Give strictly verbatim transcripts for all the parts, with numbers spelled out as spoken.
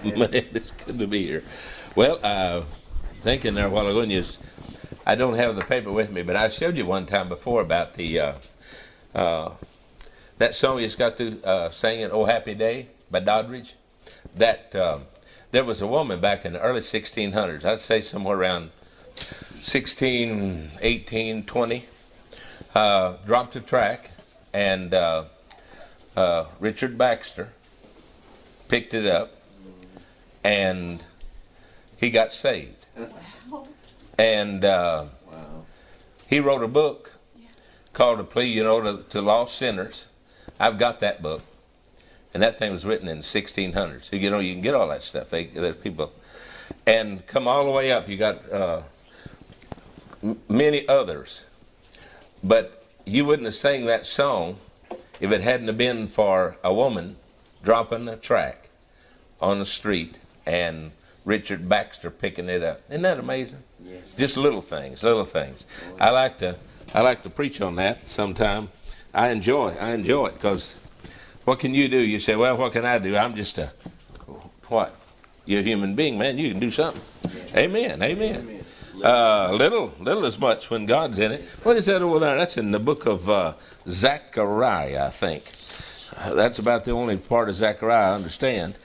Man, it's good to be here. Well, uh, thinking there a while ago, and you, I don't have the paper with me, but I showed you one time before about the uh, uh, that song you just got to uh, singing, "Oh Happy Day" by Doddridge. That uh, there was a woman back in the early sixteen hundreds, I'd say somewhere around sixteen, eighteen, twenty, uh, dropped a track, and uh, uh, Richard Baxter picked it up, and he got saved. And uh, Wow. he wrote a book called A Plea, you know, to, to Lost Sinners. I've got that book. And that thing was written in the sixteen hundreds. So, you know, you can get all that stuff. They, there's people. And come all the way up, you got uh, m- many others. But you wouldn't have sang that song if it hadn't have been for a woman dropping a track on the street and Richard Baxter picking it up. Isn't that amazing? Yes. Just little things, little things. I like to, I like to preach on that sometime. I enjoy, I enjoy it because what can you do? You say, well, what can I do? I'm just a, what? You're a human being, man. You can do something. Yes. Amen, amen. Amen. Uh, little, little as much when God's in it. What is that over there? That's in the book of uh, Zechariah, I think. Uh, that's about the only part of Zechariah I understand.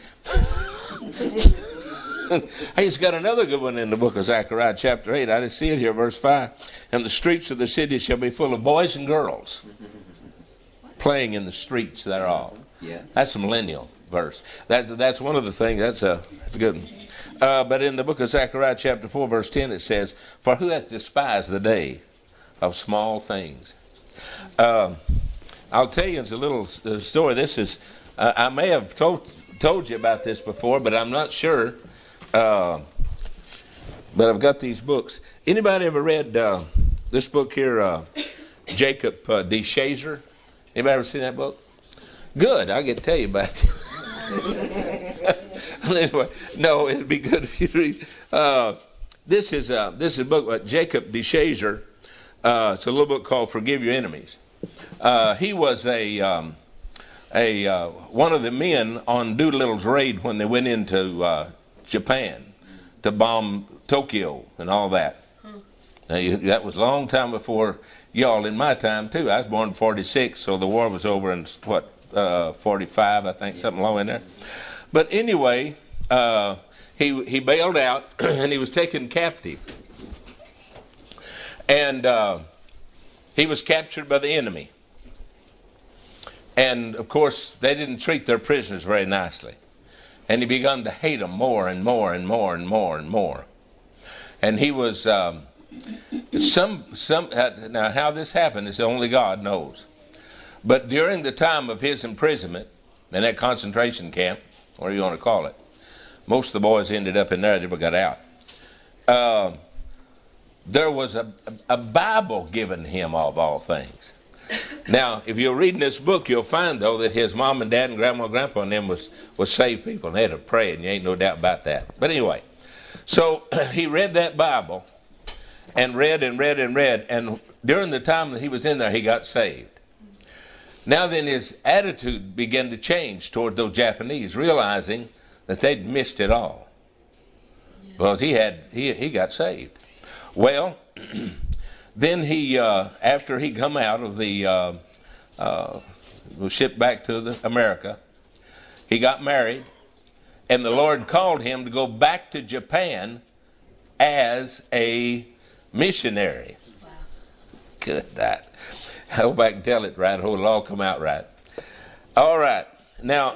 I just got another good one in the book of Zechariah, chapter eight. I just see it here, verse five. And the streets of the city shall be full of boys and girls playing in the streets thereof. Yeah. That's a millennial verse. That, that's one of the things. That's a, that's a good one. Uh, but in the book of Zechariah, chapter four, verse ten, it says, "For who hath despised the day of small things?" Uh, I'll tell you, it's a little uh, story. This is, uh, I may have told told you about this before, but I'm not sure. Uh, but I've got these books. Anybody ever read uh, this book here, uh, Jacob uh, D. Shazer? Anybody ever seen that book? Good. I'll get to tell you about it. Anyway, no, it'd be good if you read. Uh, this is uh, this is a book by Jacob D. Shazer. Uh, it's a little book called "Forgive Your Enemies." Uh, he was a um, a uh, one of the men on Doolittle's raid when they went into uh, Japan to bomb Tokyo and all that. Now, you, that was a long time before y'all. In my time too, I was born in forty-six, so the war was over in what uh, forty-five, I think, something low in there. But anyway, uh, he he bailed out and he was taken captive, and uh, he was captured by the enemy. And of course, they didn't treat their prisoners very nicely, and he began to hate them more and more and more and more and more. And he was um, some some now how this happened is only God knows. But during the time of his imprisonment in that concentration camp, whatever you want to call it, most of the boys ended up in there, never got out. Uh, there was a, a Bible given him of all things. Now, if you're reading this book, you'll find, though, that his mom and dad and grandma and grandpa and them was, was saved people, and they had to pray, and you ain't no doubt about that. But anyway, so he read that Bible and read and read and read, and during the time that he was in there, he got saved. Now then, his attitude began to change toward those Japanese, realizing that they'd missed it all. Well, he had he he got saved. Well, then he uh, after he come out of the uh, uh, was shipped back to the America, he got married, and the Lord called him to go back to Japan as a missionary. Wow. Good that. I hope I can tell it right. I hope it'll all come out right. All right. Now,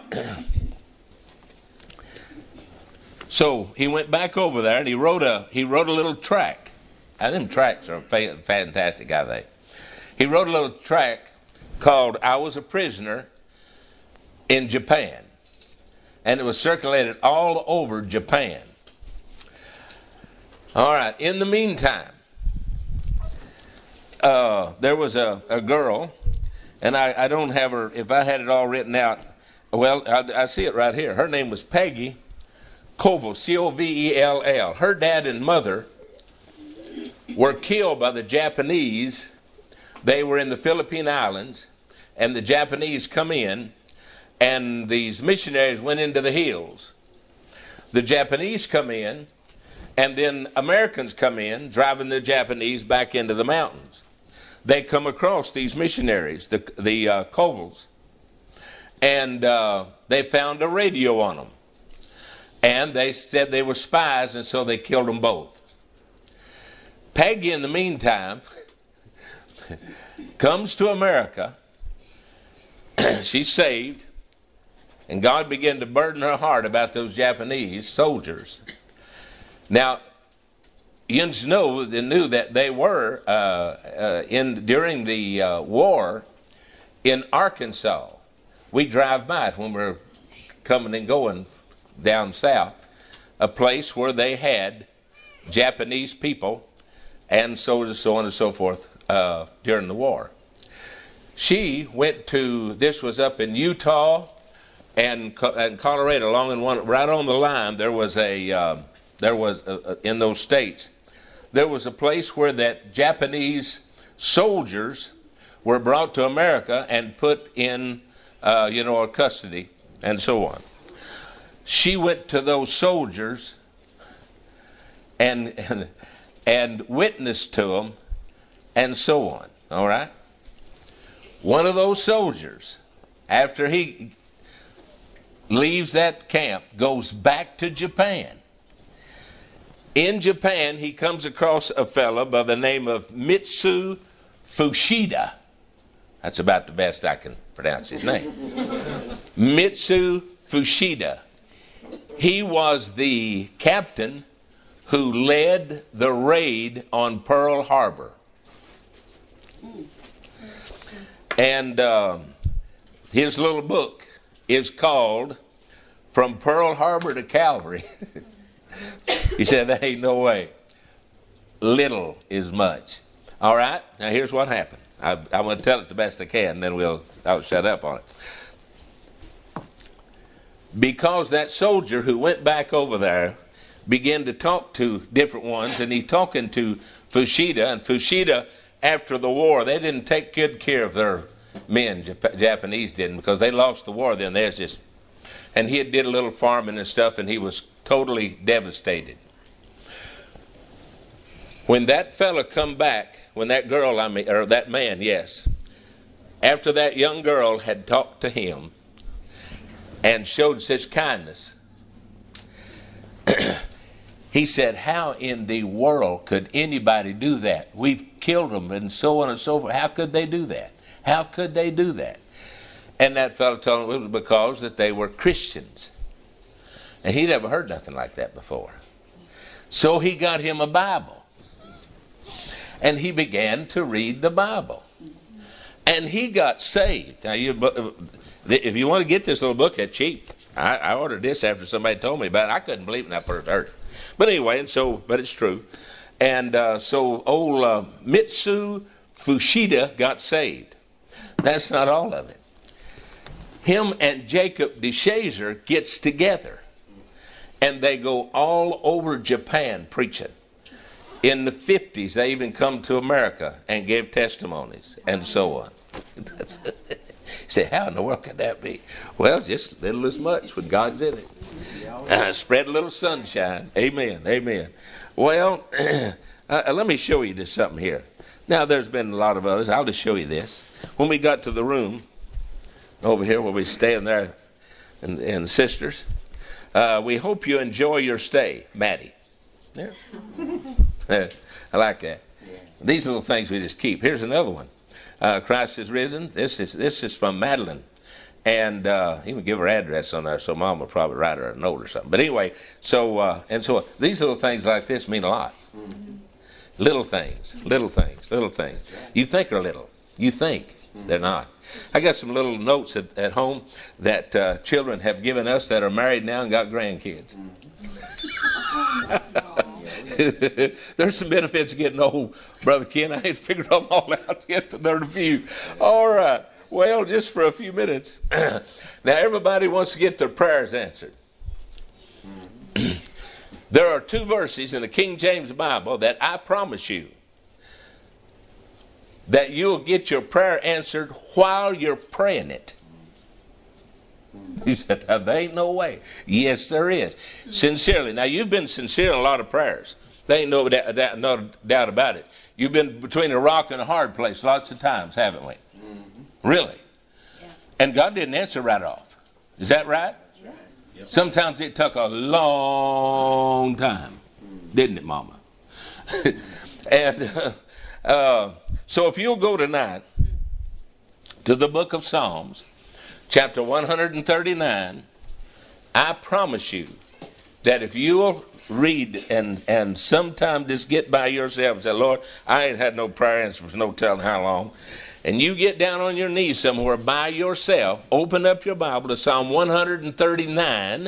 so he went back over there and he wrote a he wrote a little tract. And them tracts are fa- fantastic, I think. He wrote a little tract called "I Was a Prisoner in Japan," and it was circulated all over Japan. All right. In the meantime, uh, there was a, a girl, and I, I don't have her. If I had it all written out, well, I, I see it right here. Her name was Peggy Covell, C O V E L L. Her dad and mother were killed by the Japanese. They were in the Philippine Islands, and the Japanese come in, and these missionaries went into the hills. the Japanese come in, and then Americans come in, driving the Japanese back into the mountains. They come across these missionaries, the, the uh, Covels, and uh, they found a radio on them. And they said they were spies, and so they killed them both. Peggy, in the meantime, comes to America. She's saved, and God began to burden her heart about those Japanese soldiers. Now, you know, they knew that they were uh, uh, in during the uh, war in Arkansas. We drive by it when we're coming and going down south, a place where they had Japanese people, and so so on and so forth uh, during the war. She went to, this was up in Utah and, and Colorado, along in one, right on the line. There was a, uh, there was a, in those states, there was a place where that Japanese soldiers were brought to America and put in, uh, you know, custody and so on. She went to those soldiers and and, and witnessed to them and so on. All right. One of those soldiers, after he leaves that camp, goes back to Japan. In Japan, he comes across a fellow by the name of Mitsu Fushida. That's about the best I can pronounce his name. Mitsu Fushida. He was the captain who led the raid on Pearl Harbor. And uh, his little book is called From Pearl Harbor to Calvary. He said, there ain't no way. Little is much. All right, now here's what happened. I, I'm going to tell it the best I can, and then we'll I'll shut up on it. Because that soldier who went back over there began to talk to different ones, and he's talking to Fushida, and Fushida, after the war, they didn't take good care of their men. Jap- Japanese didn't, because they lost the war. Then there's just, and he had did a little farming and stuff, and he was totally devastated. When that fella come back, when that girl, I mean, or that man, yes, after that young girl had talked to him and showed such kindness, he said, how in the world could anybody do that? We've killed them and so on and so forth. How could they do that? How could they do that? And that fellow told him it was because that they were Christians. And he'd never heard nothing like that before. So he got him a Bible. And he began to read the Bible. And he got saved. Now, you, if you want to get this little book, it's cheap. I, I ordered this after somebody told me about it. I couldn't believe it when I first heard it. But anyway, and so, but it's true. And uh, so old uh, Mitsu Fushida got saved. That's not all of it. Him and Jacob DeShazer gets together. And they go all over Japan preaching. In the fifties, they even come to America and gave testimonies and so on. You say, how in the world could that be? Well, just little as much when God's in it. Uh, spread a little sunshine. Amen. Amen. Well, uh, let me show you this something here. Now, there's been a lot of others. I'll just show you this. When we got to the room over here where we staying there, and, and sisters, uh, we hope you enjoy your stay, Maddie. Yeah. I like that. Yeah. These little things we just keep. Here's another one. Uh, Christ is risen. This is this is from Madeline, and uh, even give her address on there, so Mom will probably write her a note or something. But anyway, so uh, and so these little things like this mean a lot. Mm-hmm. Little things, little things, little things. You think are little. You think mm-hmm. they're not. I got some little notes at, at home that uh, children have given us that are married now and got grandkids. Mm-hmm. There's some benefits of getting old, Brother Ken. I ain't figured them all out yet, but there's a few. All right. Well, just for a few minutes. Now, everybody wants to get their prayers answered. There are two verses in the King James Bible that I promise you that you'll get your prayer answered while you're praying it. He said, there ain't no way. Yes, there is. Sincerely. Now, you've been sincere in a lot of prayers. There ain't no doubt, doubt, no doubt about it. You've been between a rock and a hard place lots of times, haven't we? Mm-hmm. Really? Yeah. And God didn't answer right off. Is that right? That's right. Yep. Sometimes it took a long time, didn't it, Mama? and uh, uh, so if you'll go tonight to the book of Psalms, chapter one hundred thirty-nine, I promise you that if you'll read and and sometime just get by yourself and say, Lord, I ain't had no prayer answer for no telling how long, and you get down on your knees somewhere by yourself, open up your Bible to Psalm one hundred thirty-nine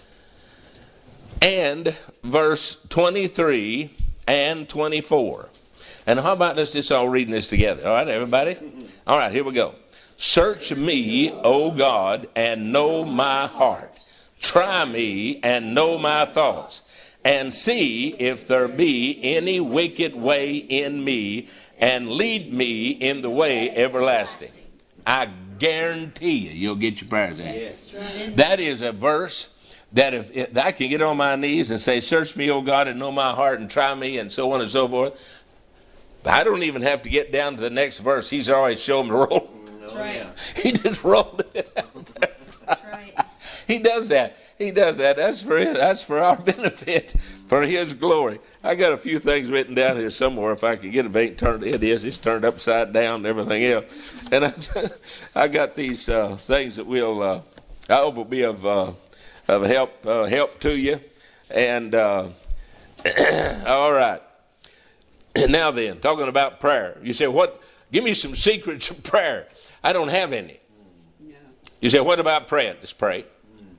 and verse twenty-three and twenty-four. And how about us just all reading this together? All right, everybody? All right, here we go. Search me, O God, and know my heart. Try me and know my thoughts. And see if there be any wicked way in me, and lead me in the way everlasting. I guarantee you, you'll get your prayers answered. Yes. That is a verse that if, if I can get on my knees and say, search me, O God, and know my heart, and try me, and so on and so forth. I don't even have to get down to the next verse. He's already shown me the roll. That's right. He just rolled it out. That's right. He does that. He does that. That's for it. That's for our benefit, for His glory. I got a few things written down here somewhere. If I could get it, ain't turned. It is. It's turned upside down and everything else. And I, I got these uh, things that will, uh, I hope will be of uh, of help uh, help to you. And uh, all right. Now then, talking about prayer. You say, what? Give me some secrets of prayer. I don't have any. No. You say, what about praying? Just pray.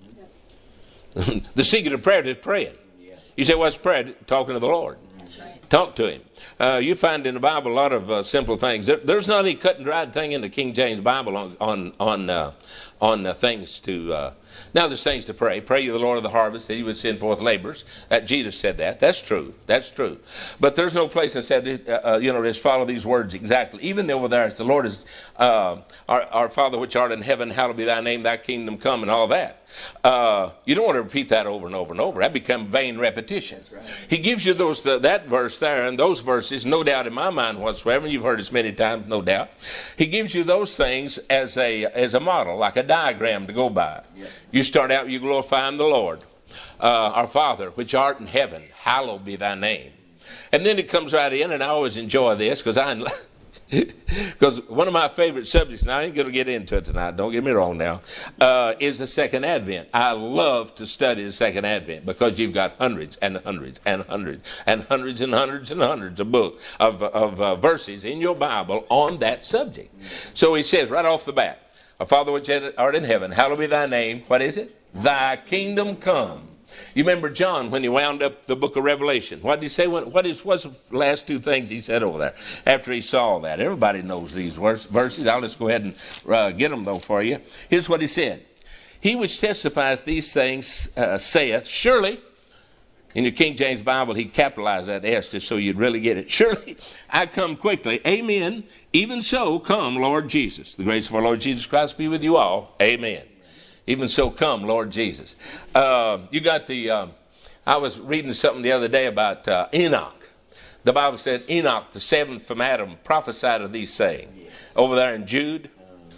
The secret of prayer is praying. You say, what's prayer? Talking to the Lord. That's right. Talk to Him. Uh, you find in the Bible a lot of uh, simple things. There, there's not any cut and dried thing in the King James Bible on on on uh, on uh, things to. Uh, now there's things to pray. Pray you the Lord of the harvest that He would send forth laborers. That Jesus said that. That's true. That's true. But there's no place that said, uh, uh, you know, just follow these words exactly. Even over there, the Lord is uh, our, our Father which art in heaven, hallowed be Thy name, Thy kingdom come, and all that. Uh, you don't want to repeat that over and over and over. That becomes vain repetition. Right. He gives you those the, that verse there and those verses, no doubt in my mind whatsoever. You've heard this many times, no doubt. He gives you those things as a as a model, like a diagram to go by. Yeah. You start out, you glorifying the Lord, uh, our Father which art in heaven, hallowed be Thy name. And then it comes right in, and I always enjoy this because I. Because one of my favorite subjects, and I ain't going to get into it tonight, don't get me wrong now, uh, is the Second Advent. I love to study the Second Advent because you've got hundreds and hundreds and hundreds and hundreds and hundreds and hundreds of books, of, of uh, verses in your Bible on that subject. So he says right off the bat, Our Father which art in heaven, hallowed be Thy name. What is it? Thy kingdom come. You remember John when he wound up the book of Revelation. What did he say? What, what is, what's the last two things he said over there after he saw that? Everybody knows these verses. I'll just go ahead and uh, get them, though, for you. Here's what he said. He which testifies these things uh, saith, surely, in your King James Bible, he capitalized that S just so you'd really get it. Surely, I come quickly. Amen. Even so, come, Lord Jesus. The grace of our Lord Jesus Christ be with you all. Amen. Even so, come, Lord Jesus. Uh, you got the, uh, I was reading something the other day about uh, Enoch. The Bible said Enoch, the seventh from Adam, prophesied of these sayings. Yes. Over there in Jude.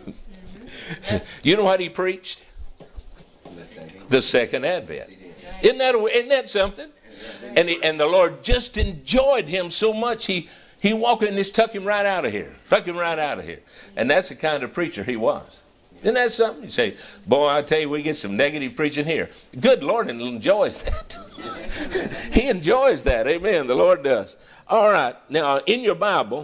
You know what he preached? The second advent. Isn't that, isn't that something? And, he, and the Lord just enjoyed him so much, he, he walked in and just took him right out of here. Took him right out of here. And that's the kind of preacher he was. Isn't that something? You say, boy, I tell you, we get some negative preaching here. Good Lord enjoys that. He enjoys that. Amen. The Lord does. All right. Now, in your Bible,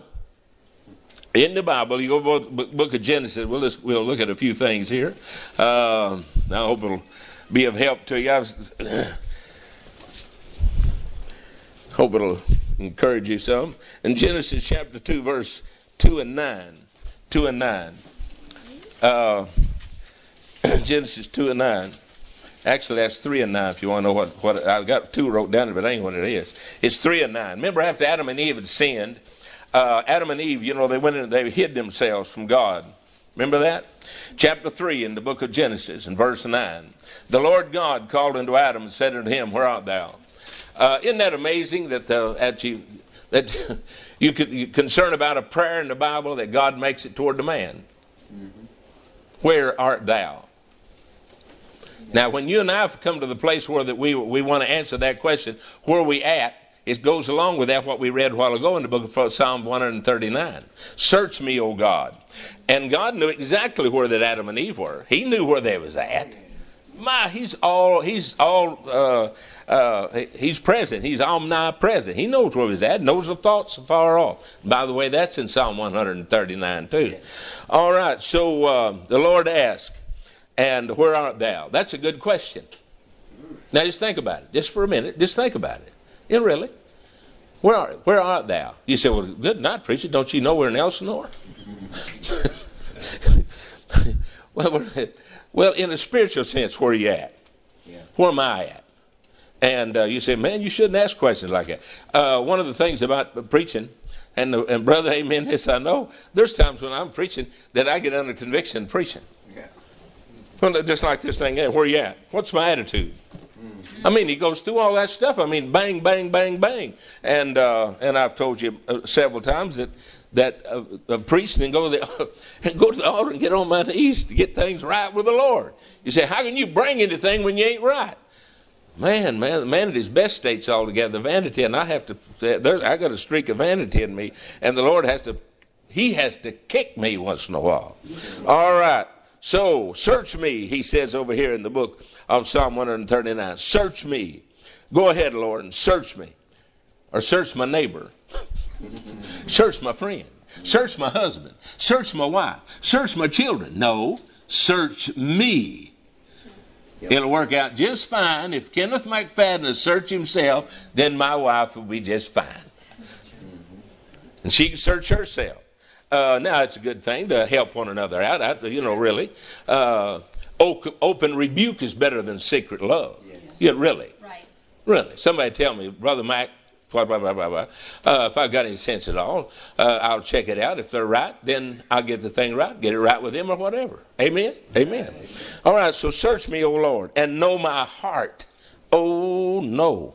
in the Bible, you go to the book of Genesis. We'll, just, we'll look at a few things here. Uh, I hope it'll be of help to you. I was, hope it'll encourage you some. In Genesis chapter two, verse two and nine. two and nine. Uh, Genesis two and nine. Actually, that's three and nine if you want to know what, what I got two wrote down, but it ain't what it is. It's three and nine. Remember, after Adam and Eve had sinned, uh, Adam and Eve, you know, they went in, they hid themselves from God Remember that? Chapter three in the book of Genesis, in verse nine. The Lord God called unto Adam and said unto him, where art thou? Uh, isn't that amazing that the, at you, that you could you concern about a prayer in the Bible that God makes it toward the man? Mm-hmm. Where art thou? Now, when you and I have come to the place where that we we want to answer that question, where are we at? It goes along with that what we read a while ago in the book of Psalm one thirty-nine. Search me, O God. And God knew exactly where that Adam and Eve were. He knew where they was at. My, he's all, he's all, uh, uh, he's present. He's omnipresent. He knows where he's at, knows the thoughts afar off. By the way, that's in Psalm one thirty-nine too. All right, so uh, the Lord asked, and where art thou? That's a good question. Now just think about it. Just for a minute, just think about it. Yeah, really? Where art, where art thou? You say, well, good night, preacher. Don't you know we're in Elsinore? well, we're, well, in a spiritual sense, where are you at? Yeah. Where am I at? And uh, you say, man, you shouldn't ask questions like that. Uh, one of the things about preaching, and, the, and brother, amen, this I know, there's times when I'm preaching that I get under conviction preaching. Yeah. Well, just like this thing, where are you at? What's my attitude? I mean, he goes through all that stuff. I mean, bang, bang, bang, bang. And uh, and I've told you uh, several times that that uh, uh, preaching and go to the and go to the altar and get on my knees to get things right with the Lord. You say, how can you bring anything when you ain't right? Man, man, man at his best states altogether, vanity. And I have to say, there's, I got a streak of vanity in me, and the Lord has to, he has to kick me once in a while. All right. So, search me, he says over here in the book of Psalm one thirty-nine. Search me. Go ahead, Lord, and search me. Or search my neighbor. Search my friend. Search my husband. Search my wife. Search my children. No, search me. Yep. It'll work out just fine. If Kenneth McFadden will search himself, then my wife will be just fine. And she can search herself. Uh, now, it's a good thing to help one another out. I, you know, really. Uh, open rebuke is better than secret love. Yes. Yeah, really. Right. Really. Somebody tell me, Brother Mac, blah, blah, blah, blah, blah. Uh, if I've got any sense at all, uh, I'll check it out. If they're right, then I'll get the thing right, get it right with them or whatever. Amen? Amen. Amen. All right, so search me, O Lord, and know my heart. Oh, no.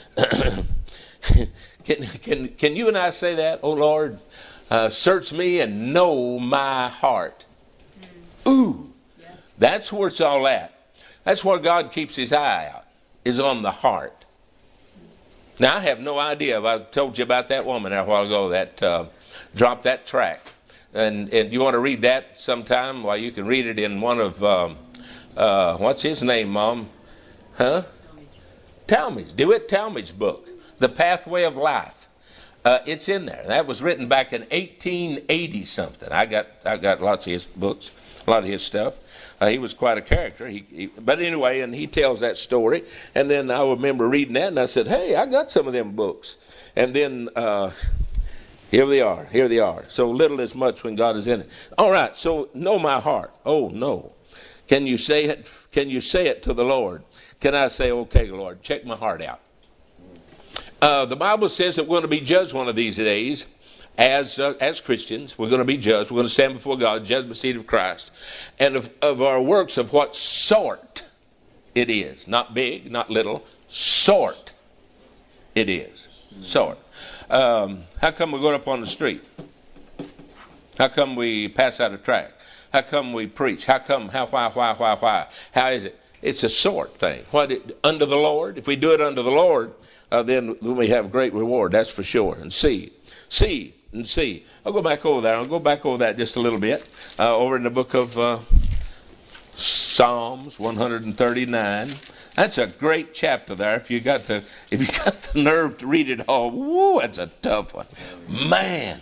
can, can, can you and I say that, O Lord? Uh, search me and know my heart. Ooh, yeah. That's where it's all at. That's where God keeps his eye out, is on the heart. Now, I have no idea if I told you about that woman a while ago that uh, dropped that tract. And, and you want to read that sometime? Well, you can read it in one of, um, uh, what's his name, Mom? Huh? Talmage. DeWitt Talmage's book, The Pathway of Life. Uh, it's in there. That was written back in eighteen eighty something. I got I got lots of his books, a lot of his stuff. Uh, he was quite a character. He, he, but anyway, and he tells that story. And then I remember reading that, and I said, "Hey, I got some of them books." And then uh, here they are. Here they are. So little is much when God is in it. All right. So know my heart. Oh no. Can you say it? Can you say it to the Lord? Can I say, "Okay, Lord, check my heart out"? Uh, the Bible says that we're going to be judged one of these days as uh, as Christians. We're going to be judged. We're going to stand before God, judgment seat of Christ, and of, of our works of what sort it is. Not big, not little. Sort it is. Sort. Um, how come we go up on the street? How come we pass out a tract? How come we preach? How come? How? Why? Why? Why? Why? How is it? It's a sort thing. What? It, under the Lord. If we do it under the Lord, Uh, then we have great reward, that's for sure. And see, see, and see. I'll go back over there. I'll go back over that just a little bit. Uh, over in the book of uh, Psalms one thirty-nine. That's a great chapter there. If you got the if you got the nerve to read it all, woo, that's a tough one, man.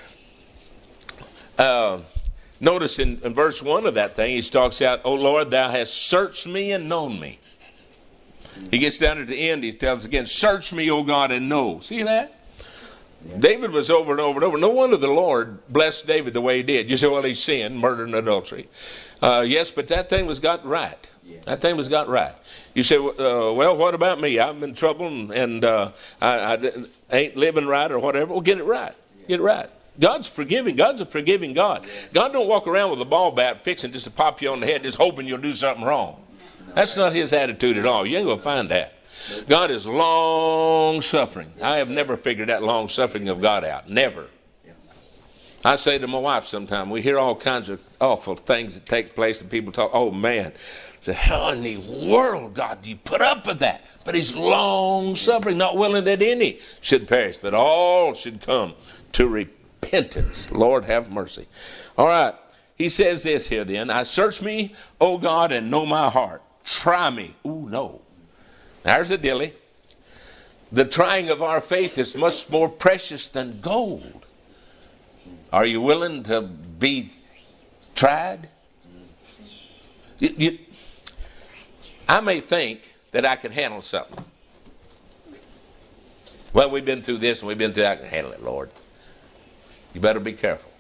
Uh, notice in, in verse one of that thing, he talks out, "O Lord, thou hast searched me and known me." He gets down at the end, he tells again, "Search me, O God, and know." See that? Yeah. David was over and over and over. No wonder the Lord blessed David the way he did. You say, well, he sinned, murder and adultery. Uh, yes, but that thing was got right. Yeah. That thing was got right. You say, uh, well, what about me? I'm in trouble and, and uh, I, I ain't living right or whatever. Well, get it right. Yeah. Get it right. God's forgiving. God's a forgiving God. God don't walk around with a ball bat fixing just to pop you on the head, just hoping you'll do something wrong. That's not his attitude at all. You ain't going to find that. God is long-suffering. I have never figured that long-suffering of God out. Never. I say to my wife sometimes, we hear all kinds of awful things that take place and people talk, oh man, I say, how in the world, God, do you put up with that? But he's long-suffering, not willing that any should perish, but all should come to repentance. Lord, have mercy. All right. He says this here then, I search me, O God, and know my heart. Try me. Ooh, no. There's a dilly. The trying of our faith is much more precious than gold. Are you willing to be tried? You, you, I may think that I can handle something. Well, we've been through this and we've been through that. I can handle it, Lord. You better be careful.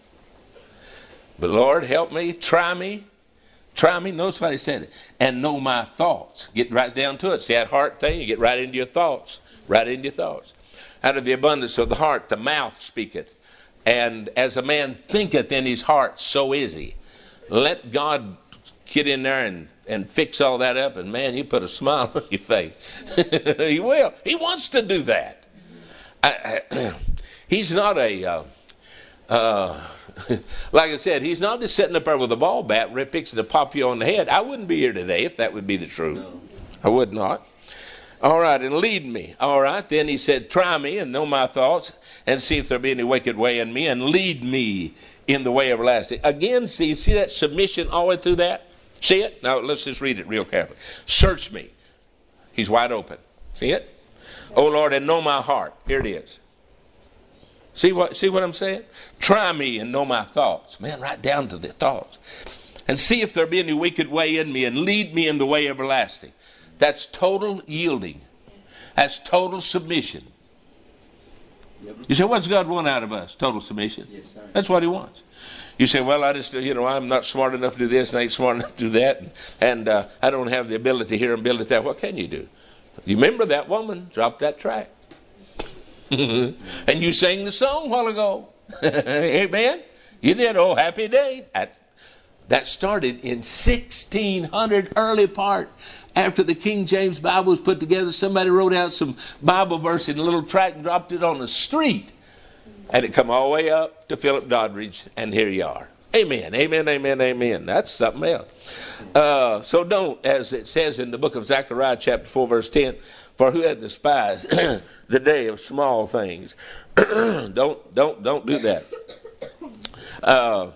But Lord, help me, try me, try me. Notice what he said, and know my thoughts. Get right down to it. See that heart thing? You get right into your thoughts. Right into your thoughts. Out of the abundance of the heart, the mouth speaketh. And as a man thinketh in his heart, so is he. Let God get in there and, and fix all that up, and man, you put a smile on your face. He will. He wants to do that. I, I, he's not a, uh, uh, like I said, he's not just sitting up there with a ball bat fixing to pop you on the head. I wouldn't be here today if that would be the truth. No. I would not. All right, and lead me. All right, then he said, try me and know my thoughts and see if there be any wicked way in me and lead me in the way everlasting. Again, see, see that submission all the way through that? See it? Now, let's just read it real carefully. Search me. He's wide open. See it? Oh, Lord, and know my heart. Here it is. See what, see what I'm saying? Try me and know my thoughts. Man, right down to the thoughts. And see if there be any wicked way in me and lead me in the way everlasting. That's total yielding. That's total submission. You say, what's God want out of us? Total submission. Yes, sir. That's what he wants. You say, well, I just, you know, I'm not smart enough to do this and I ain't smart enough to do that. And, and uh, I don't have the ability here and ability there. What can you do? You remember that woman dropped that track. And you sang the song a while ago. Amen? You did. Oh, happy day. That, that started in sixteen hundred, early part. After the King James Bible was put together, somebody wrote out some Bible verse in a little tract and dropped it on the street. And it come all the way up to Philip Doddridge, and here you are. Amen, amen, amen, amen. That's something else. Uh, so don't, as it says in the book of Zechariah, chapter four, verse ten, for who hath despised the day of small things? don't, don't, don't do that. Uh,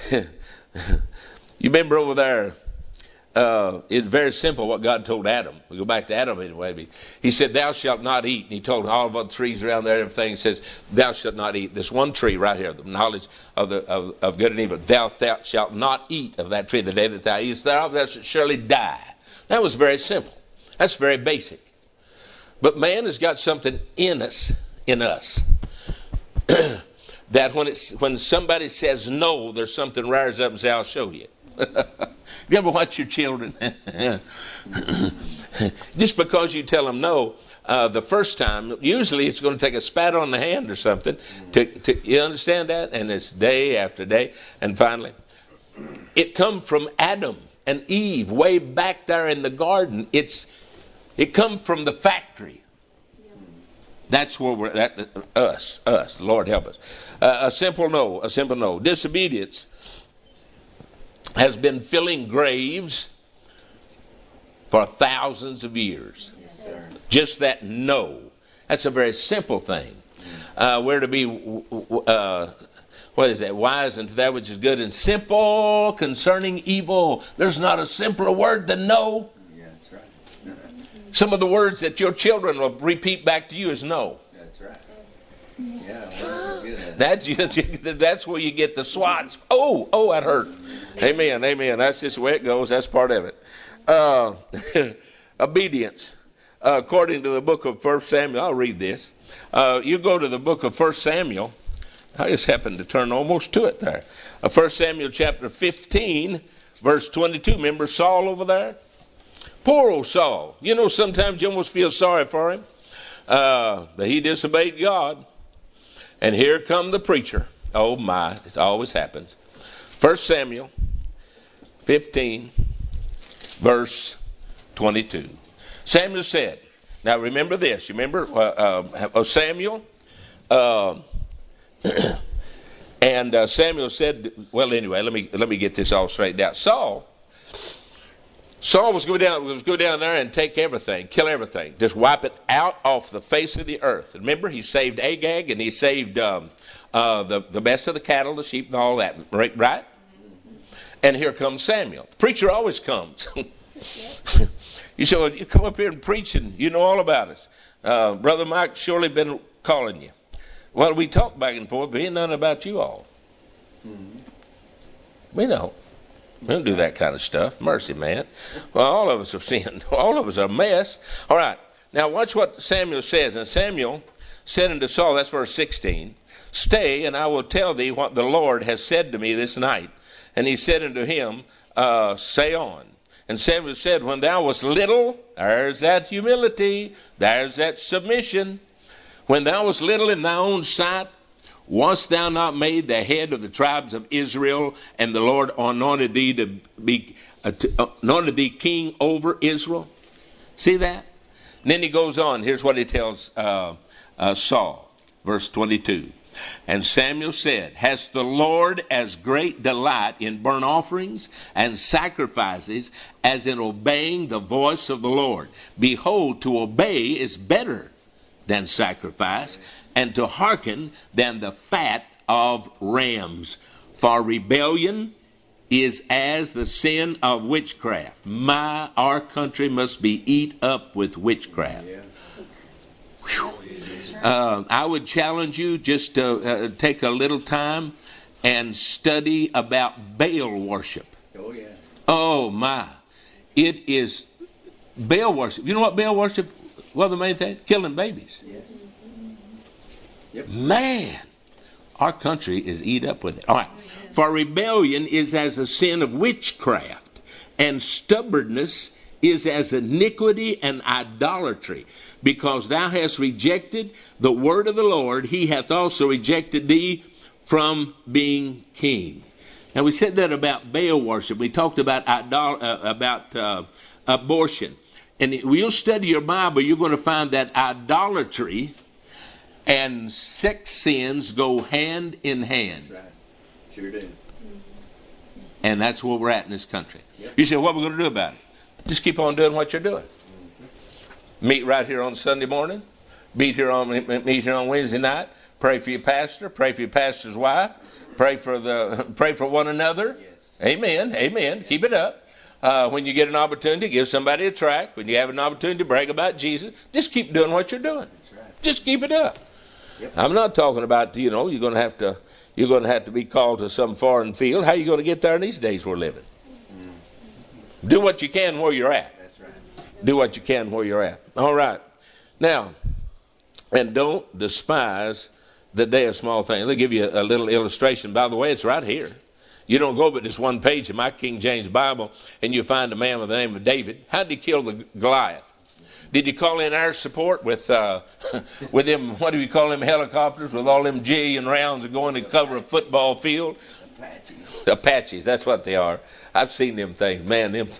you remember over there, Uh, it's very simple what God told Adam. We go back to Adam anyway. He said, thou shalt not eat. And he told all of the trees around there, everything. He says, thou shalt not eat. This one tree right here, the knowledge of, the, of, of good and evil. Thou, thou shalt not eat of that tree. The day that thou eatest thereof, thou shalt surely die. That was very simple. That's very basic. But man has got something in us, in us, that when, it's, when somebody says no, there's something rises up and says, I'll show you. You ever watch your children? Just because you tell them no, uh, the first time, usually it's going to take a spat on the hand or something. To, to, you understand that? And it's day after day. And finally, it come from Adam and Eve way back there in the garden. It's It come from the factory. That's where we're at. Us, us. Lord help us. Uh, a simple no, a simple no. Disobedience has been filling graves for thousands of years. Yes, just that no. That's a very simple thing. Uh, we're to be, uh, what is that? Wise unto that which is good and simple concerning evil. There's not a simpler word than no. Yeah, that's right. Some of the words that your children will repeat back to you is no. That's right. Yeah, well, we're good at that's, that's where you get the swats. Oh, oh, that hurt. Amen, amen. That's just the way it goes. That's part of it. Uh, obedience. Uh, according to the book of First Samuel, I'll read this. Uh, you go to the book of First Samuel. I just happened to turn almost to it there. Uh, First Samuel chapter fifteen, verse twenty-two. Remember Saul over there? Poor old Saul. You know, sometimes you almost feel sorry for him. Uh, but he disobeyed God. And here come the preacher. Oh my, it always happens. First Samuel fifteen, verse twenty-two. Samuel said, now remember this. You remember uh, uh, Samuel? Uh, and uh, Samuel said, well, anyway, let me let me get this all straightened out. Saul, Saul was go down was go down there and take everything, kill everything, just wipe it out off the face of the earth. Remember, he saved Agag and he saved um, uh, the the best of the cattle, the sheep, and all that. Right? right? And here comes Samuel. The preacher always comes. You say, well, you come up here and preach, and you know all about us. Uh, Brother Mike surely been calling you. Well, we talk back and forth, but ain't nothing about you all. Mm-hmm. We don't. We don't do that kind of stuff. Mercy, man. Well, all of us have sinned. All of us are a mess. All right. Now, watch what Samuel says. And Samuel said unto Saul, that's verse sixteen, stay, and I will tell thee what the Lord has said to me this night. And he said unto him, uh, say on. And Samuel said, when thou wast little, there's that humility, there's that submission. When thou wast little in thy own sight, wast thou not made the head of the tribes of Israel, and the Lord anointed thee to be uh, to, uh, anointed thee king over Israel? See that? And then he goes on. Here's what he tells uh, uh, Saul, verse twenty-two. And Samuel said, hast the Lord as great delight in burnt offerings and sacrifices as in obeying the voice of the Lord? Behold, to obey is better than sacrifice, and to hearken than the fat of rams. For rebellion is as the sin of witchcraft. My, our country must be eat up with witchcraft. Whew. Uh, I would challenge you just to uh, take a little time and study about Baal worship. Oh, yeah. Oh, my. It is Baal worship. You know what Baal worship? Well, the main thing, killing babies. Yes. Yep. Man, our country is eat up with it. All right. For rebellion is as a sin of witchcraft, and stubbornness is as iniquity and idolatry. Because thou hast rejected the word of the Lord, he hath also rejected thee from being king. Now we said that about Baal worship. We talked about idol- uh, about uh, abortion. And when you'll study your Bible, you're going to find that idolatry and sex sins go hand in hand. That's right. Sure do. And that's where we're at in this country. Yep. You say, what are we going to do about it? Just keep on doing what you're doing. Mm-hmm. Meet right here on Sunday morning. Meet here on meet here on Wednesday night. Pray for your pastor. Pray for your pastor's wife. Pray for the pray for one another. Yes. Amen. Amen. Keep it up. Uh, when you get an opportunity, give somebody a tract. When you have an opportunity to brag about Jesus, just keep doing what you're doing. That's right. Just keep it up. Yep. I'm not talking about, you know, you're going to have to you're going to have to be called to some foreign field. How are you going to get there in these days we're living? Mm. Do what you can where you're at. That's right. Do what you can where you're at. All right. Now, and don't despise the day of small things. Let me give you a, a little illustration. By the way, it's right here. You don't go but this one page in my King James Bible, and you find a man with the name of David. How did he kill the Goliath? Did he call in air support with uh, with them, what do we call them, helicopters, with all them jillion rounds of going to cover a football field? Apaches. Apaches, that's what they are. I've seen them things. Man, them.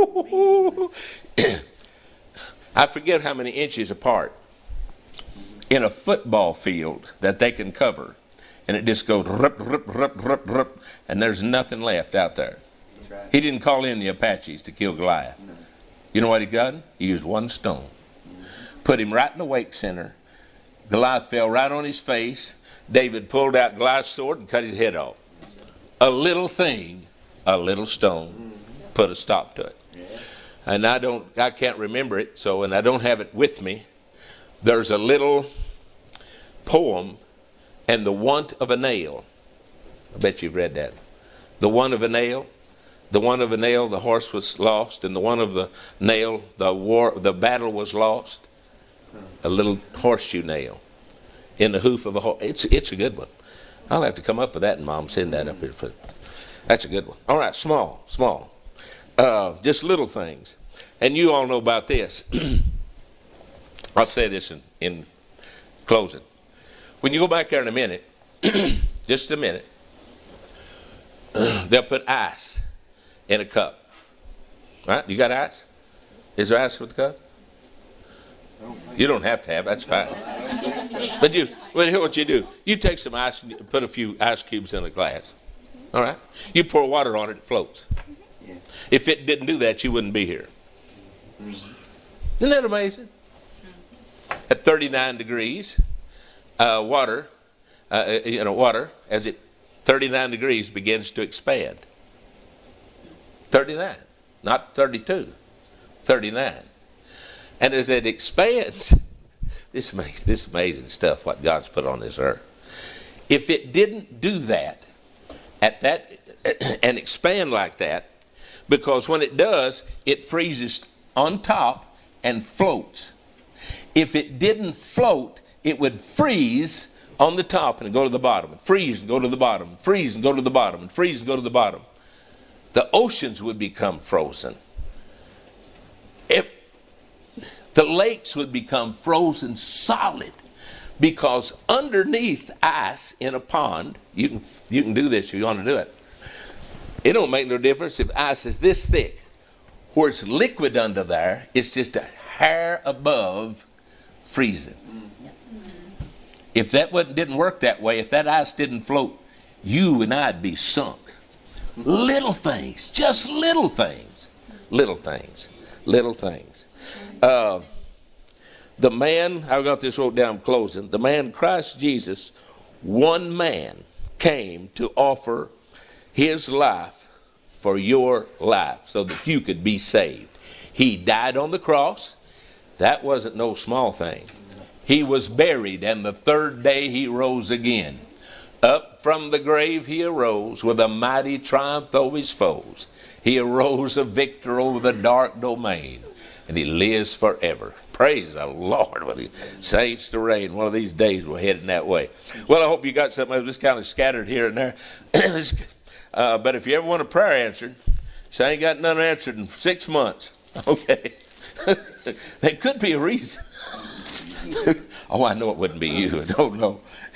I forget how many inches apart in a football field that they can cover. And it just goes, rup, rup, rup, rup, rup, and there's nothing left out there. That's right. He didn't call in the Apaches to kill Goliath. No. You know what he got? He used one stone. Put him right in the wake center. Goliath fell right on his face. David pulled out Goliath's sword and cut his head off. A little thing, a little stone, put a stop to it. Yeah. And I don't, I can't remember it, so, and I don't have it with me. There's a little poem, and the want of a nail. I bet you've read that. The want of a nail. The one of a nail, the horse was lost, and the one of the nail, the war, the battle was lost. A little horseshoe nail in the hoof of a horse. It's it's a good one. I'll have to come up with that, and Mom send that up here. For, that's a good one. All right, small, small, uh, just little things, and you all know about this. I'll say this in, in closing. When you go back there in a minute, just just a minute, they'll put ice in a cup. Right? You got ice? Is there ice with the cup? You don't have to have. That's fine. But you, well, here's what you do. You take some ice and you put a few ice cubes in a glass. All right? You pour water on it, it floats. If it didn't do that, you wouldn't be here. Isn't that amazing? At thirty-nine degrees, uh, water, uh, you know, water, as it thirty-nine degrees begins to expand. thirty-nine, not thirty-two, thirty-nine. And as it expands, this amazing, this amazing stuff, what God's put on this earth. If it didn't do that, at that, and expand like that, because when it does, it freezes on top and floats. If it didn't float, it would freeze on the top and go to the bottom, and freeze and go to the bottom, and freeze and go to the bottom, and freeze and go to the bottom. The oceans would become frozen. If the lakes would become frozen solid, because underneath ice in a pond, you can you can do this if you want to do it. It don't make no difference if ice is this thick. Where it's liquid under there, it's just a hair above freezing. If that wasn't, didn't work that way, if that ice didn't float, you and I'd be sunk. Little things, just little things, little things, little things. Uh, the man, I got this wrote down closing, the man Christ Jesus, one man came to offer his life for your life so that you could be saved. He died on the cross. That wasn't no small thing. He was buried, and the third day he rose again. Up from the grave he arose with a mighty triumph over his foes. He arose a victor over the dark domain, and he lives forever. Praise the Lord. When he saves to reign, one of these days we're heading that way. Well, I hope you got something. I was just kind of scattered here and there. uh, but if you ever want a prayer answered, so I ain't got none answered in six months. Okay. There could be a reason. Oh, I know it wouldn't be you. I don't know.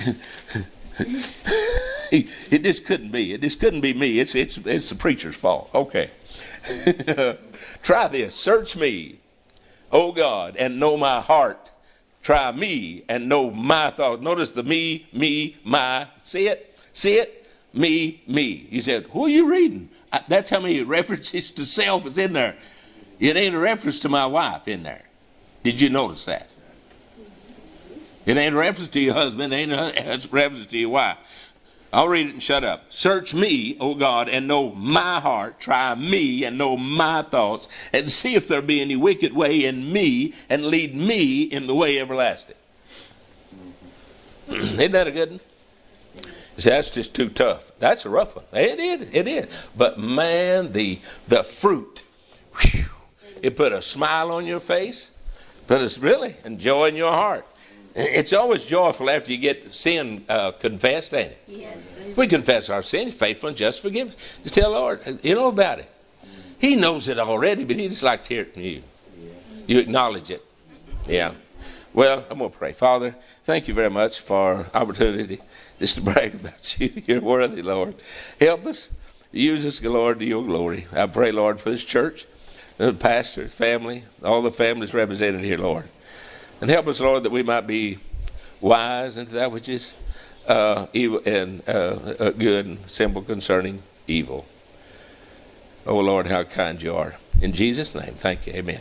It just couldn't be. It just couldn't be me. It's it's it's the preacher's fault. Okay. Try this. Search me, O God, and know my heart. Try me and know my thoughts. Notice the me, me, my. See it? See it? Me, me. You said, who are you reading? I, that's how many references to self is in there. It ain't a reference to my wife in there. Did you notice that? It ain't a reference to your husband. It ain't a reference to your wife. I'll read it and shut up. Search me, O God, and know my heart. Try me and know my thoughts, and see if there be any wicked way in me, and lead me in the way everlasting. Isn't that a good one? You say, that's just too tough. That's a rough one. It is. It is. But man, the the fruit, whew, it put a smile on your face, but it's really and joy in your heart. It's always joyful after you get sin uh, confessed, ain't it? Yes. We confess our sins, faithful and just forgive. Just tell the Lord, you know about it. He knows it already, but he just like to hear it from you. You acknowledge it. Yeah. Well, I'm going to pray. Father, thank you very much for opportunity just to brag about you. You're worthy, Lord. Help us. Use us, Lord, to your glory. I pray, Lord, for this church, the pastor, family, all the families represented here, Lord. And help us, Lord, that we might be wise into that which is uh, evil and uh, uh, good and simple concerning evil. Oh, Lord, how kind you are. In Jesus' name, thank you. Amen.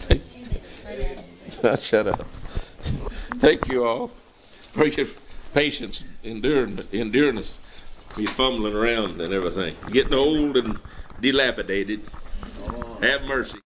Shut up. Thank you all for your patience, enduring, enduring us, me fumbling around and everything. Getting old and dilapidated. Have mercy.